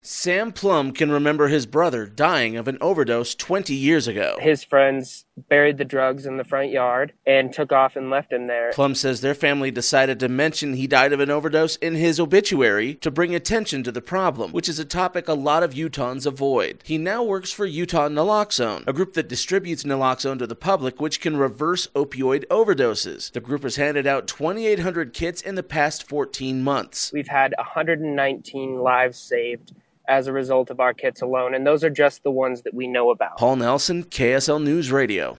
Sam Plum can remember his brother dying of an overdose 20 years ago. His friends buried the drugs in the front yard and took off and left him there. Plum says their family decided to mention he died of an overdose in his obituary to bring attention to the problem, which is a topic a lot of Utahns avoid. He now works for Utah Naloxone, a group that distributes naloxone to the public, which can reverse opioid overdoses. The group has handed out 2,800 kits in the past 14 months. We've had 119 lives saved as a result of our kits alone, and those are just the ones that we know about. Paul Nelson, KSL News Radio.